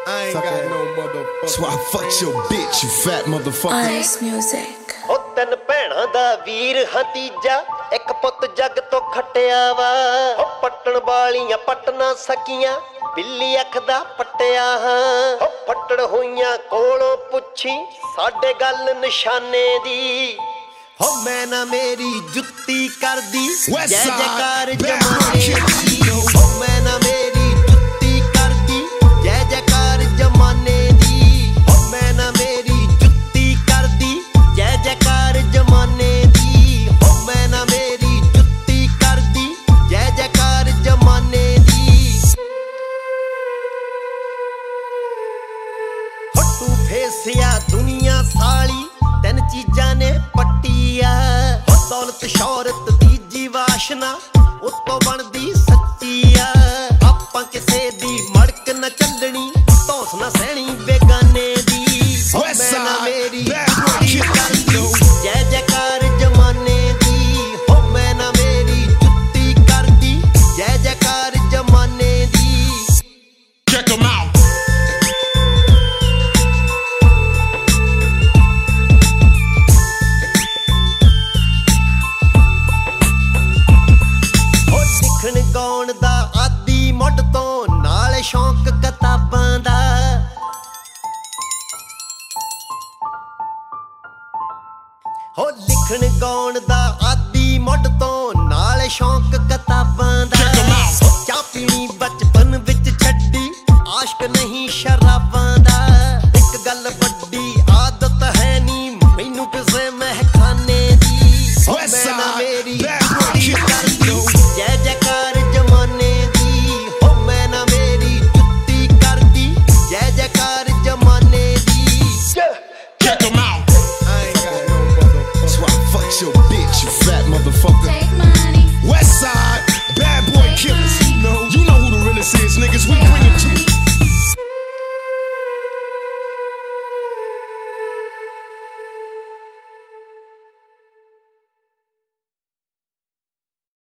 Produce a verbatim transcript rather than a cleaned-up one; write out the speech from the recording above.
I ain't got no motherfucker. That's why I fucked your bitch, you fat motherfucker. Ice music. ਉਹ ਤਿੰਨ ਭੈਣਾਂ ਦਾ ਵੀਰ ਹਾਂ ਤੀਜਾ, ਇੱਕ ਪੁੱਤ ਜੱਗ ਤੋਂ ਖੱਟਿਆ ਵਾ। ਉਹ ਪੱਟਣ ਵਾਲੀਆਂ ਪੱਟ ਨਾ ਸਕੀਆਂ, ਬਿੱਲੀ ਅੱਖ ਦਾ ਪੱਟਿਆ ਹਾਂ। ਉਹ ਫੱਟੜ ਹੋਈਆਂ ਕੋਲੋਂ ਪੁੱਛੀ ਸਾਡੇ ਗੱਲ ਨਿਸ਼ਾਨੇ ਦੀ। ਹੋ ਮੈਂ ਨਾ ਮੇਰੀ ਜੁੱਤੀ ਕਰਦੀ ਜੈ ਜੈਕਾਰ ਜਮਾਨੇ ਦੀ। ਹੋ ਮੈਂ ਨਾ ਮੇਰੀ ਜੁੱਤੀ ਕਰਦੀ ਜੈ ਜੈਕਾਰ ਜਮਾਨੇ ਦੀ। ਹੋ ਮੈਂ ਨਾ ਮੇਰੀ ਜੁੱਤੀ ਕਰਦੀ ਜੈ ਜੈਕਾਰ ਜਮਾਨੇ ਦੀ। ਹੋ ਮੈਂ ਨਾ ਮੇਰੀ ਜੁੱਤੀ ਕਰਦੀ ਜੈ ਜੈਕਾਰ ਜਮਾਨੇ ਦੀ। ਫੱਟੂ ਫੇਸਿਆ ਦੁਨੀਆ ਸਾਲੀ ਤਿੰਨ ਚੀਜ਼ਾਂ ਨੇ ਪੱਟੀ ਆ। ਦੌਲਤ ਸ਼ੌਹਰਤ ਤੀਜੀ ਵਾਸ਼ਨਾ ਉੱਤੋਂ ਬਣਦੀ ਸੱਚੀ ਆ। ਆਪਾਂ ਕਿਸੇ ਦੀ ਮੜਕ ਨਾ ਚੱਲਣੀ, ਧੌਂਸ ਨਾ ਸਹਿਣੀ ਬੇਗਾਨੇ ਦੀ। ਮੈਂ ਨਾ ਮੇਰੀ ਜੁੱਤੀ ਕਰਦੀ ਜੈ ਜੈਕਾਰ ਜਮਾਨੇ ਦੀ। ਹੋ ਮੈਂ ਨਾ ਮੇਰੀ ਜੁੱਤੀ ਕਰਦੀ ਜੈ ਜੈਕਾਰ ਜਮਾਨੇ ਦੀ। Check 'em out. ਗਾਉਣ ਦਾ ਆਦੀ ਮੁੱਢ ਤੋਂ ਨਾਲ ਸ਼ੌਂਕ ਕਿਤਾਬਾਂ ਦਾ। ਹੋ ਲਿਖਣ ਗਾਉਣ ਦਾ ਆਦੀ ਮੁੱਢ ਤੋਂ ਨਾਲ ਸ਼ੌਂਕ ਕਿਤਾਬਾਂ